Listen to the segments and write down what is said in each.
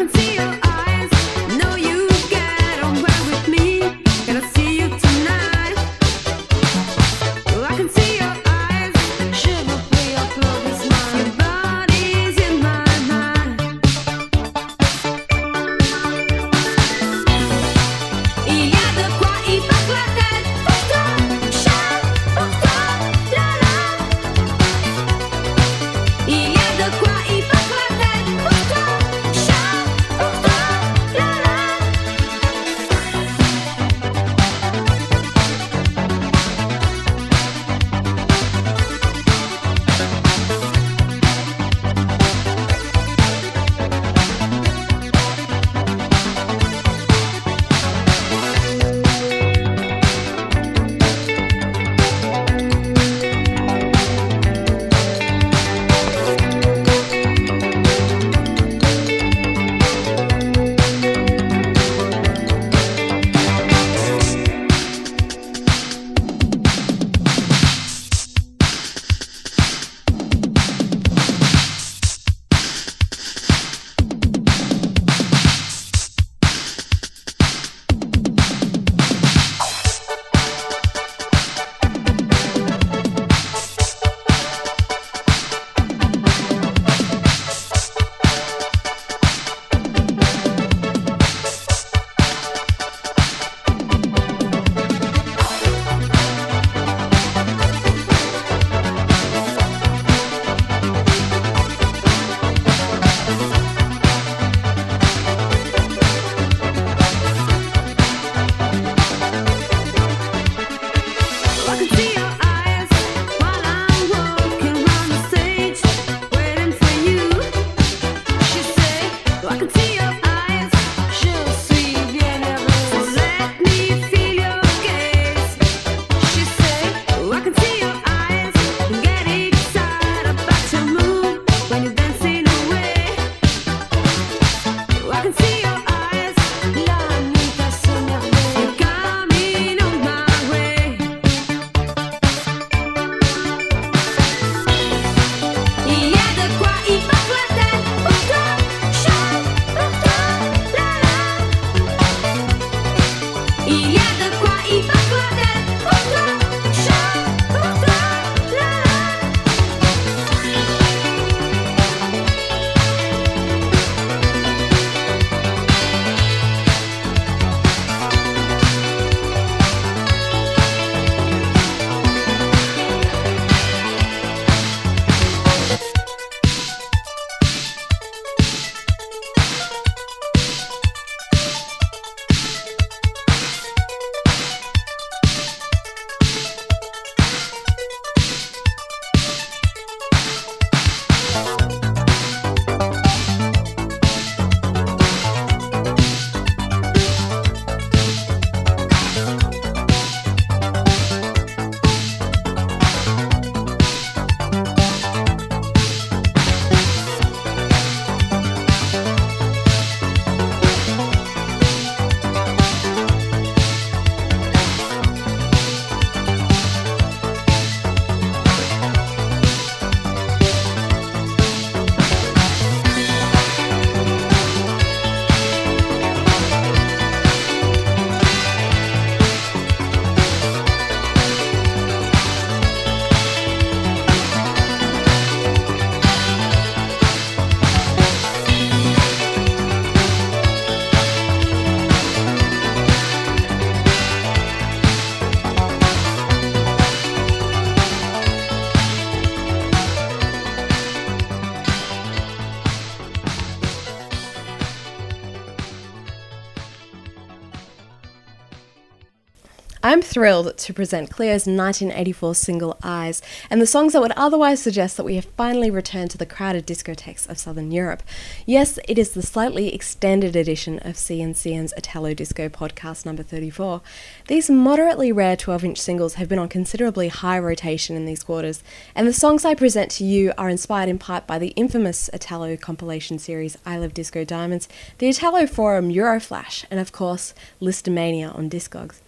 I'm thrilled to present Cleo's 1984 single Eyes, and the songs that would otherwise suggest that we have finally returned to the crowded discotheques of Southern Europe. Yes, it is the slightly extended edition of CNCN's Italo Disco podcast number 34. These moderately rare 12-inch singles have been on considerably high rotation in these quarters, and the songs I present to you are inspired in part by the infamous Italo compilation series I Love Disco Diamonds, the Italo forum Euroflash, and of course, Listomania on Discogs.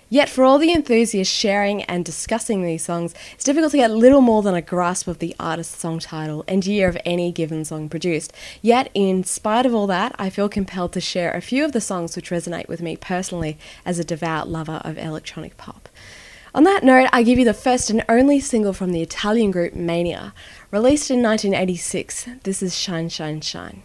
Yet for all the enthusiasts sharing and discussing these songs, it's difficult to get little more than a grasp of the artist's song title and year of any given song produced. Yet, in spite of all that, I feel compelled to share a few of the songs which resonate with me personally as a devout lover of electronic pop. On that note, I give you the first and only single from the Italian group Mania. Released in 1986, this is Shine, Shine, Shine.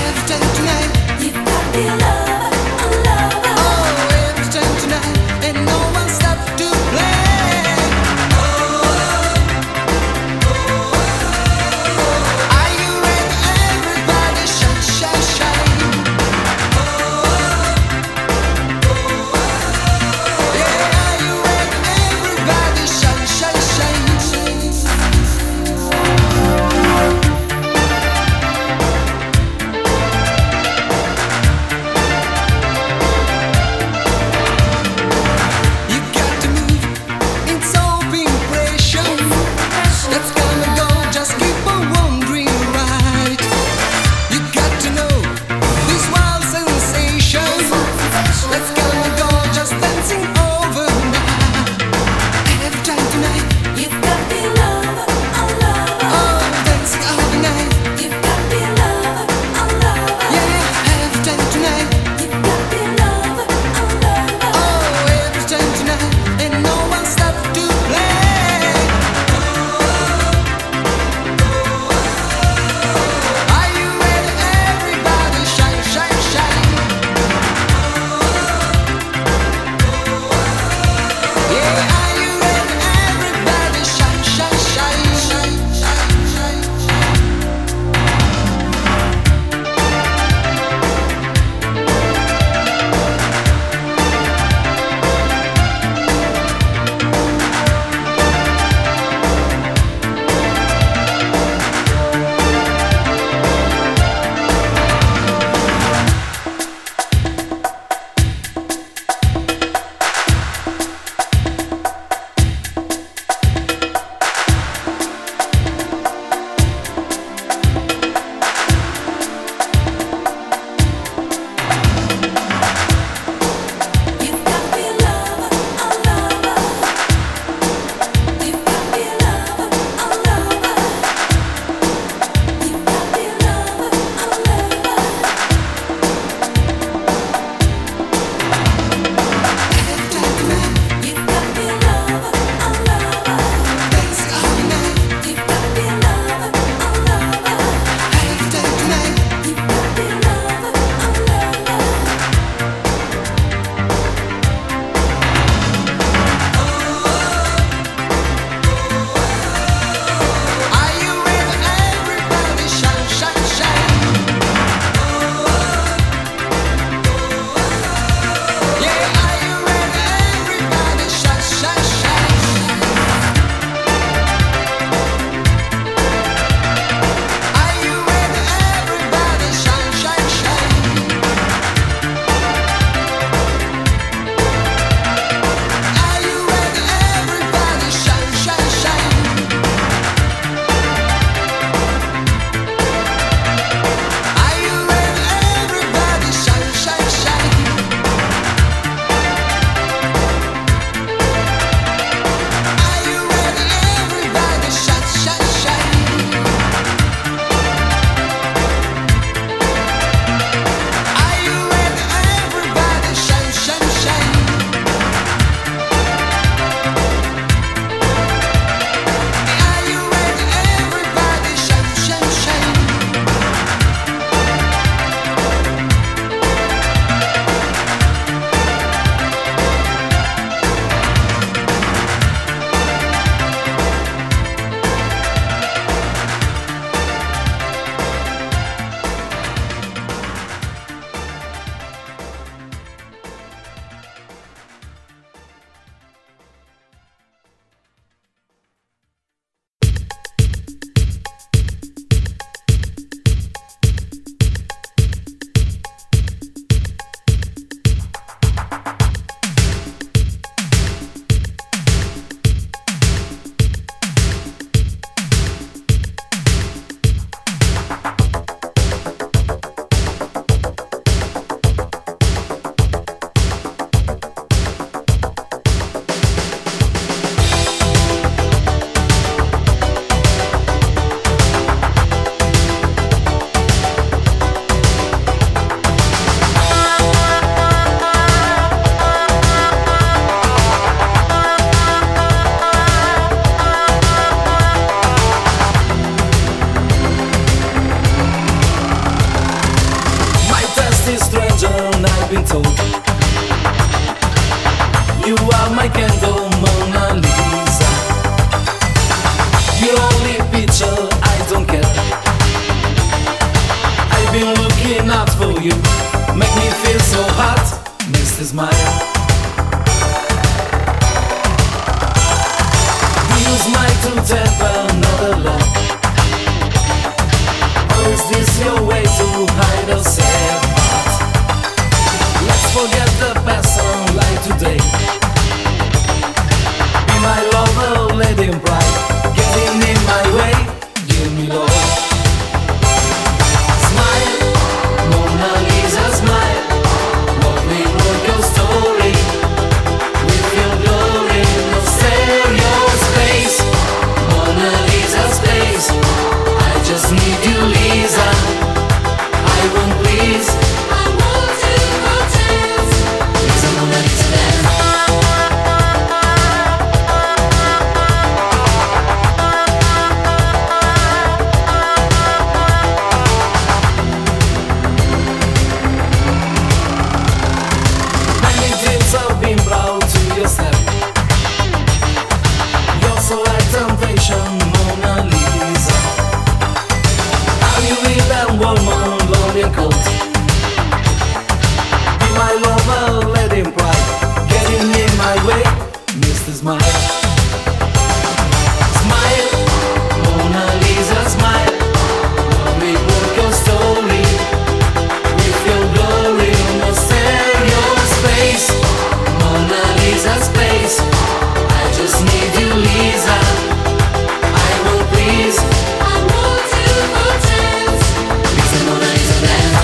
And my candle, Mona Lisa. The only picture I don't care. I've been looking out for you, make me feel so hot, Mr. Smile. Do you smile to temper another love? Or is this your way to hide a sad part? Let's forget the past and life today. Be my lover, let him bright. Getting in my way, give me love. Smile, Mona Lisa, smile. What we wrote your story. With your glory, no stereo space. Mona Lisa space. I just need you, Lisa. I won't please. I want to dance. Lisa, Mona Lisa, dance. Many dreams have been brought to your step. You're so like temptation, Mona Lisa. Are you with that woman, lonely and cold? Be my lover, let him bright. Getting in my way, Mr. Smile. Smile, Mona Lisa, smile. Let me work your story. With your glory, no stereo space. Mona Lisa space. I just need you, Lisa. I will please. I want to dance. Lisa, Mona Lisa, dance.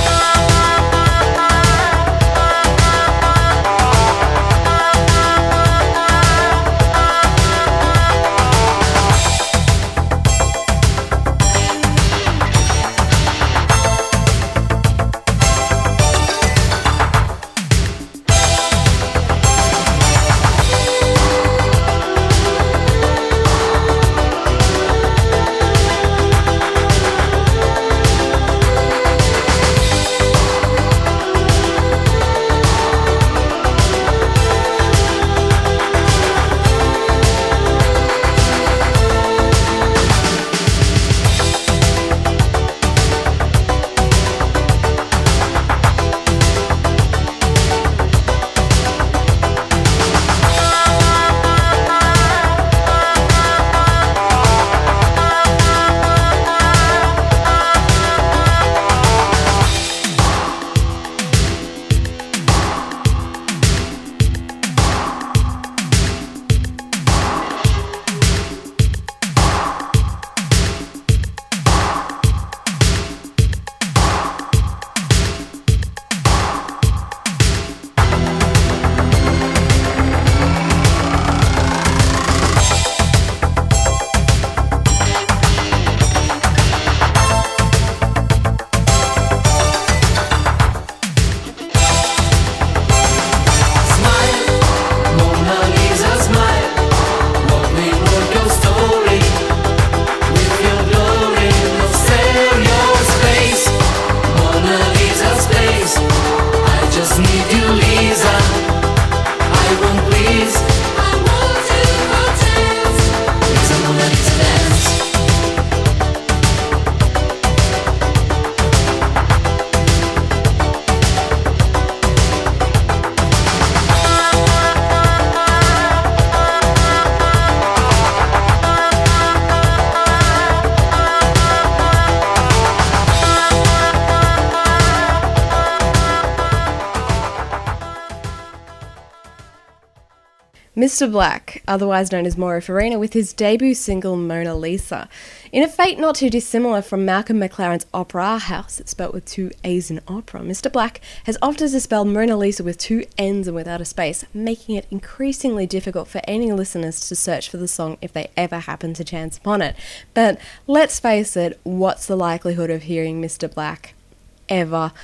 Mr. Black, otherwise known as Mauro Farina, with his debut single Mona Lisa. In a fate not too dissimilar from Malcolm McLaren's Opera House, it's spelt with two A's in opera, Mr. Black has opted to spell Mona Lisa with two N's and without a space, making it increasingly difficult for any listeners to search for the song if they ever happen to chance upon it. But let's face it, what's the likelihood of hearing Mr. Black ever?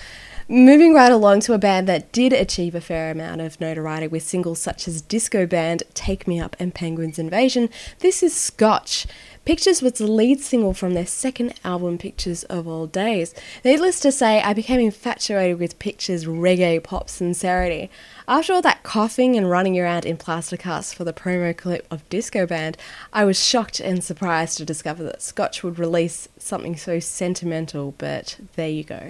Moving right along to a band that did achieve a fair amount of notoriety with singles such as disco band Take Me Up and Penguins Invasion, this is Scotch. Pictures was the lead single from their second album, Pictures of Old Days. Needless to say, I became infatuated with Pictures' reggae pop sincerity. After all that coughing and running around in plaster casts for the promo clip of Disco Band, I was shocked and surprised to discover that Scotch would release something so sentimental, but there you go.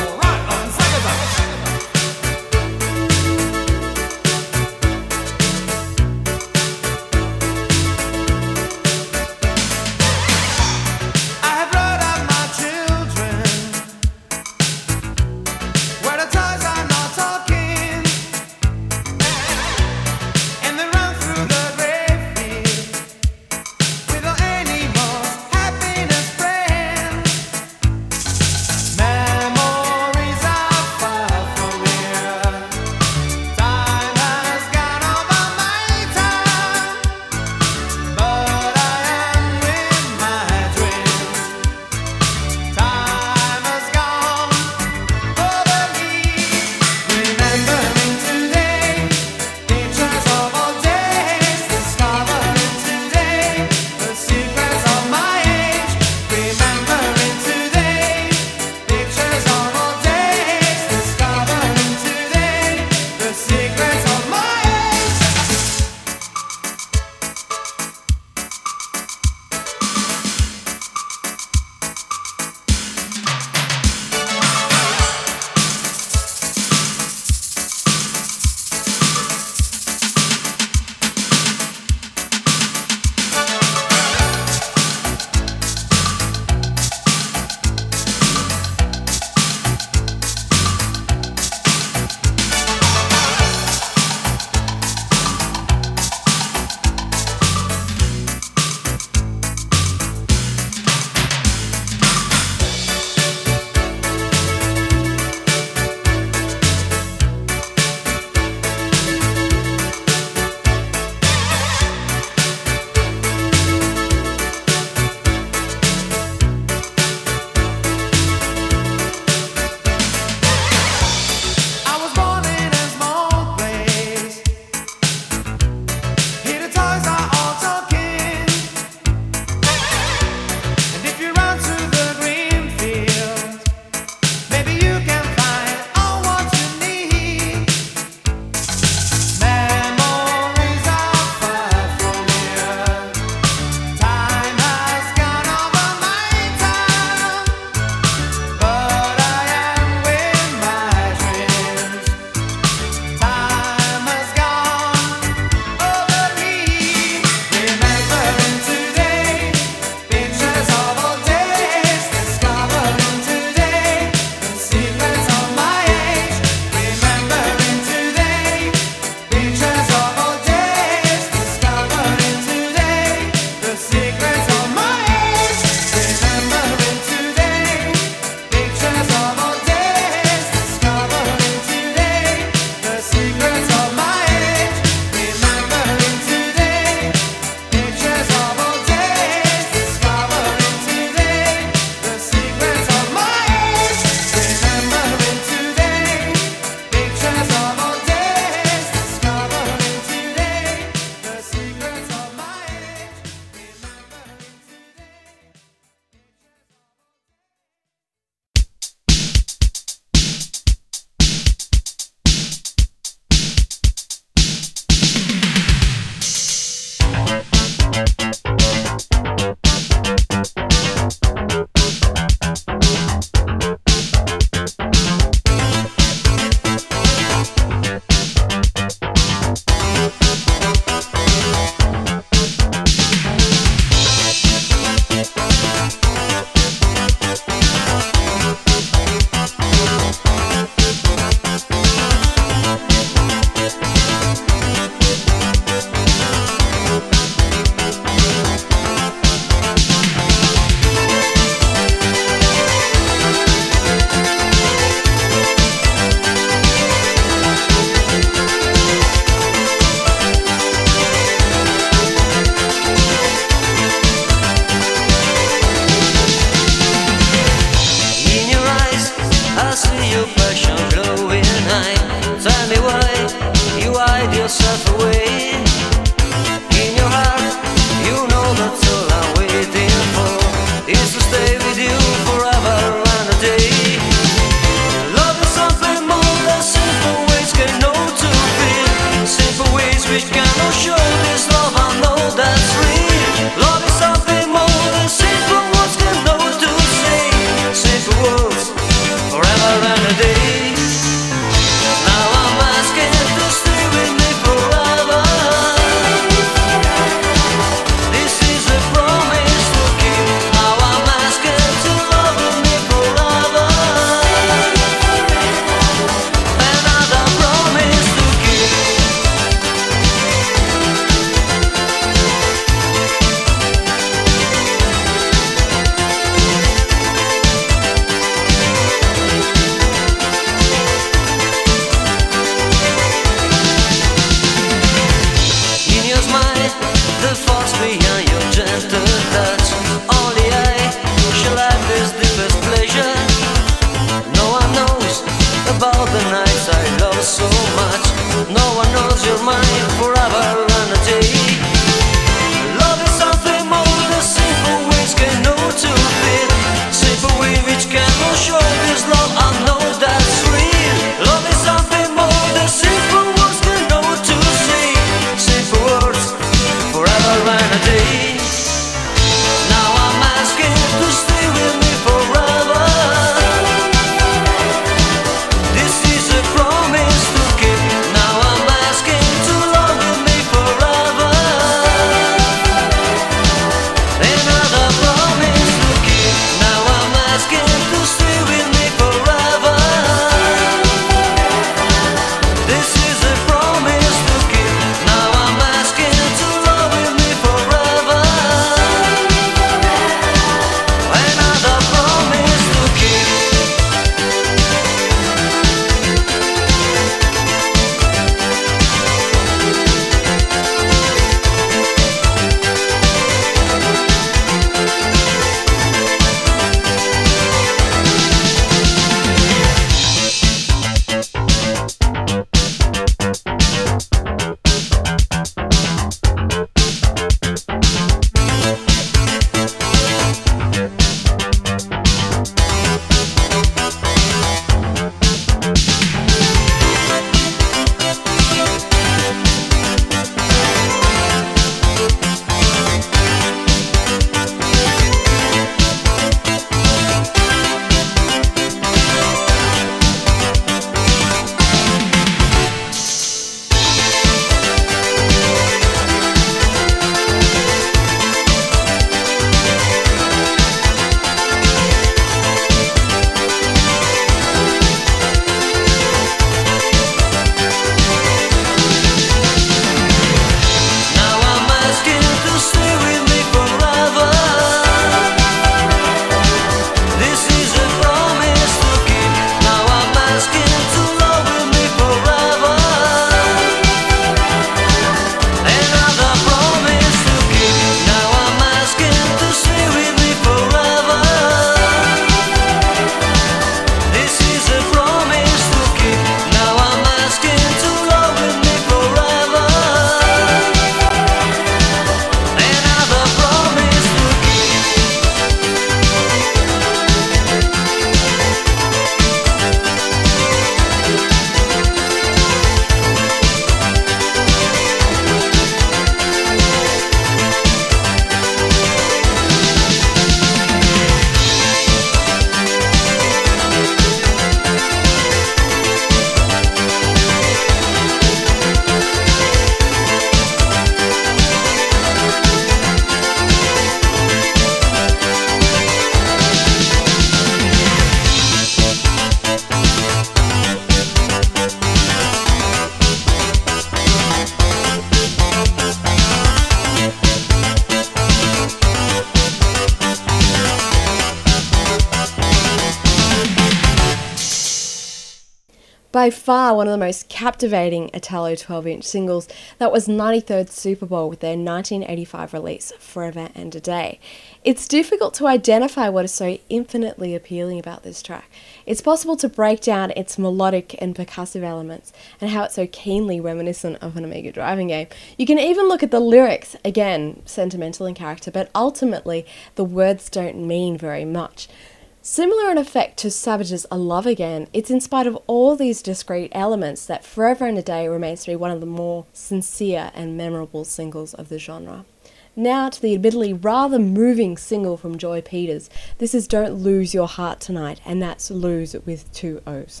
By far one of the most captivating Italo 12-inch singles, that was 93rd Super Bowl with their 1985 release, Forever and a Day. It's difficult to identify what is so infinitely appealing about this track. It's possible to break down its melodic and percussive elements and how it's so keenly reminiscent of an Amiga driving game. You can even look at the lyrics, again, sentimental in character, but ultimately the words don't mean very much. Similar in effect to Savage's I Love Again, it's in spite of all these discrete elements that Forever and a Day remains to be one of the more sincere and memorable singles of the genre. Now to the admittedly rather moving single from Joy Peters. This is Don't Lose Your Heart Tonight, and that's lose with 2 O's.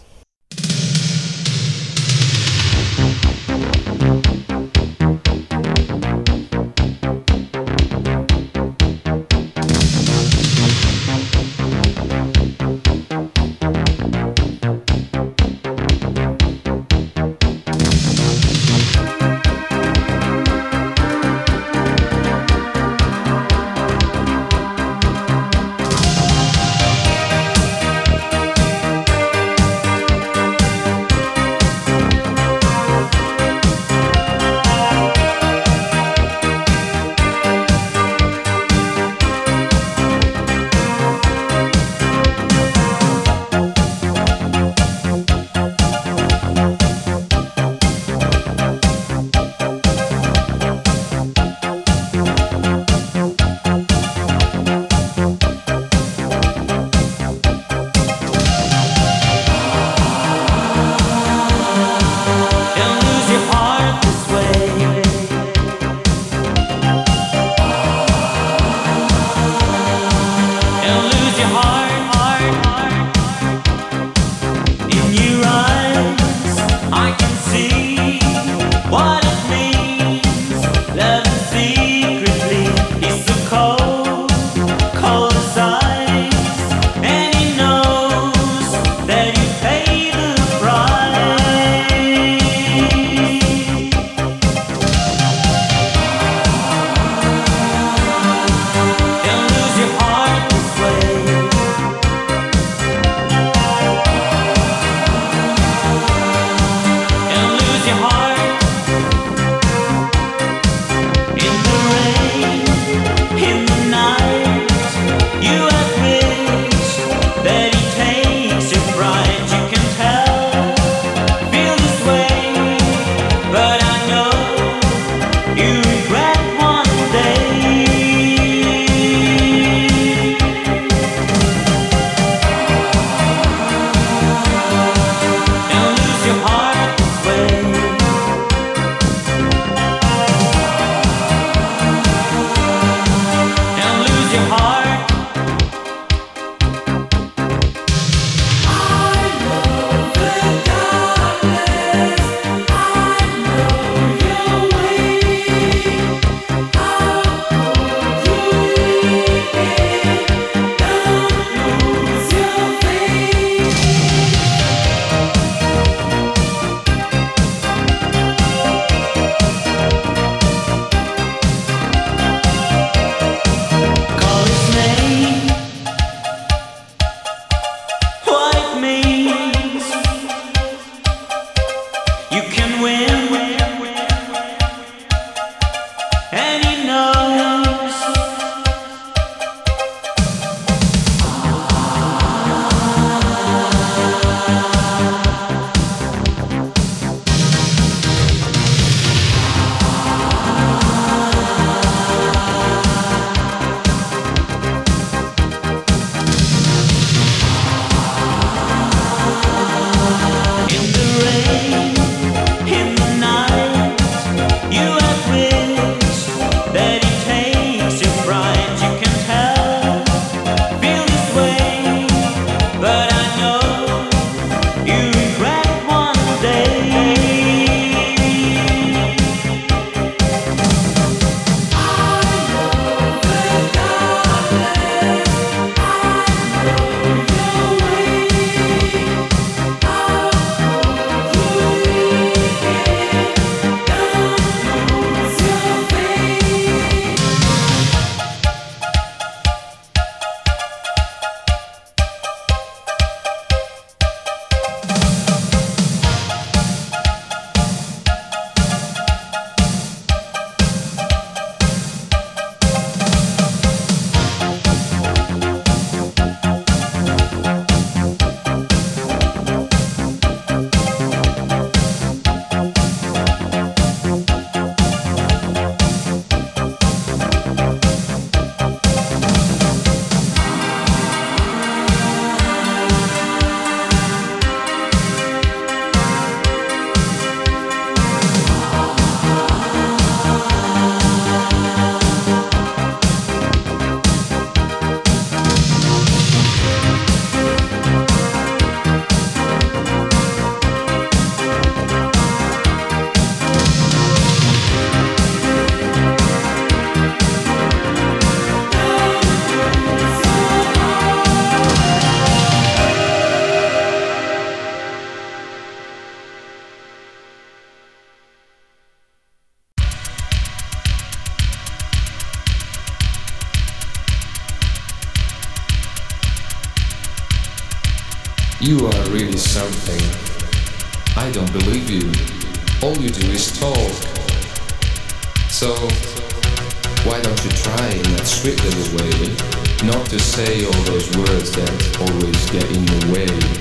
You are really something. I don't believe you. All you do is talk. So, why don't you try in that sweet little way not to say all those words that always get in the way?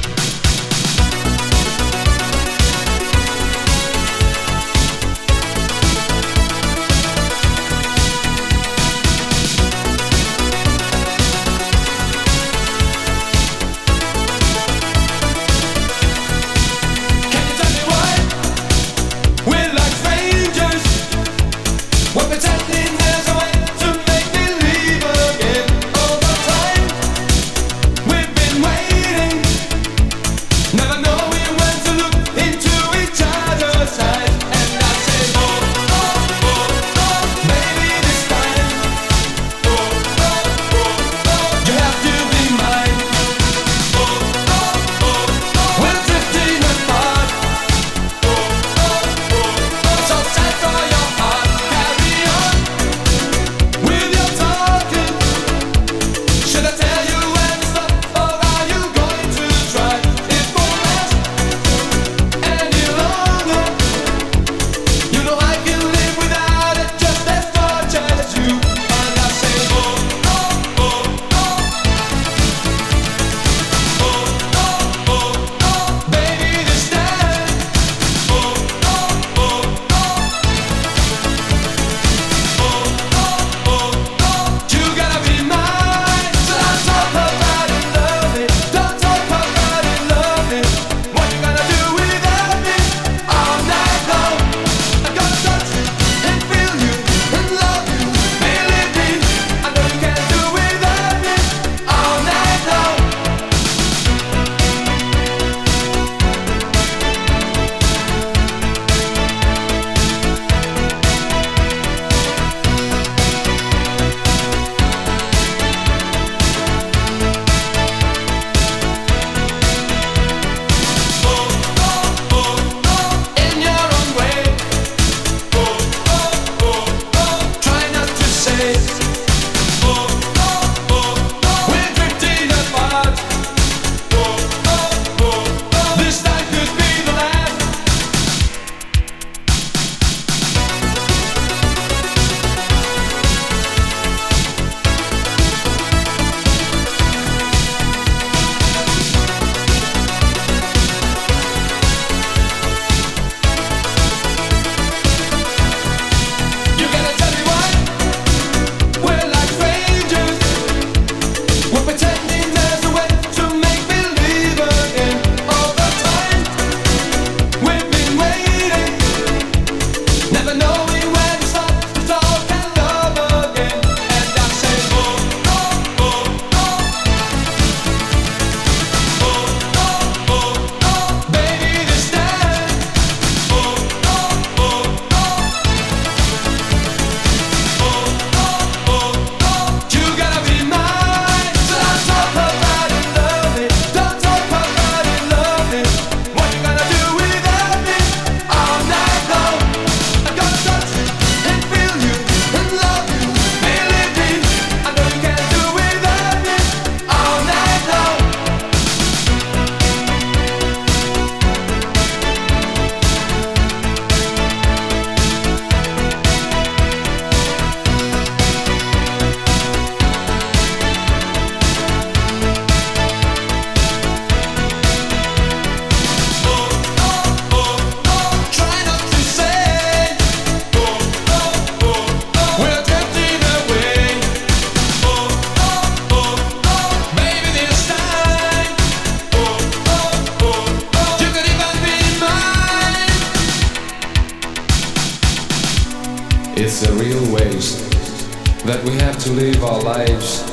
It's a real waste that we have to live our lives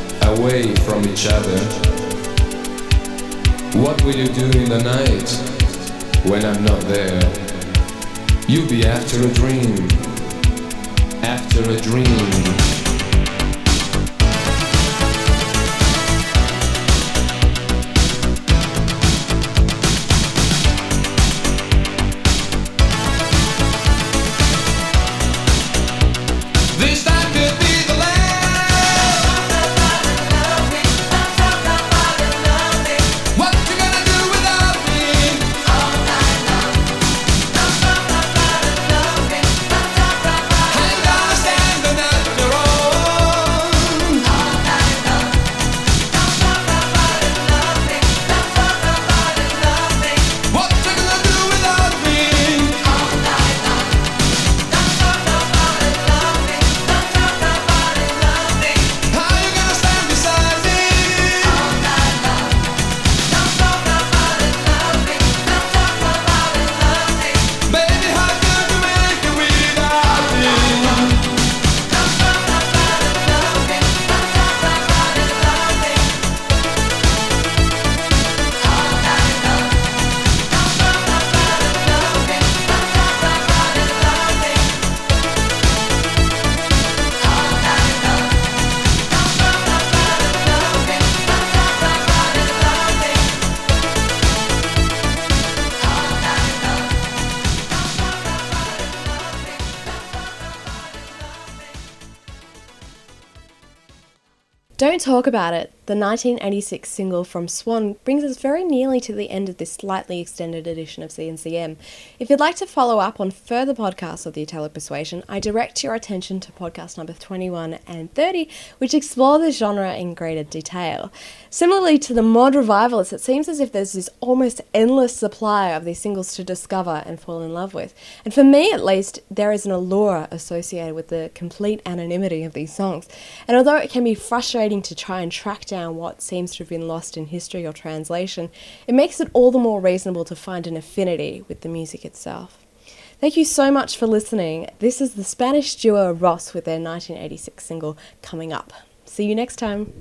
away from each other. What will you do in the night when I'm not there? You'll be after a dream, after a dream. What Don't Talk About It, the 1986 single from Swan, brings us very nearly to the end of this slightly extended edition of CNCM. If you'd like to follow up on further podcasts of the Italo Persuasion, I direct your attention to podcast number 21 and 30, which explore the genre in greater detail. Similarly to the mod revivalists, it seems as if there's this almost endless supply of these singles to discover and fall in love with. And for me, at least, there is an allure associated with the complete anonymity of these songs. And although it can be frustrating to try and track down what seems to have been lost in history or translation, it makes it all the more reasonable to find an affinity with the music itself. Thank you so much for listening. This is the Spanish duo Ross with their 1986 single, Coming Up. See you next time.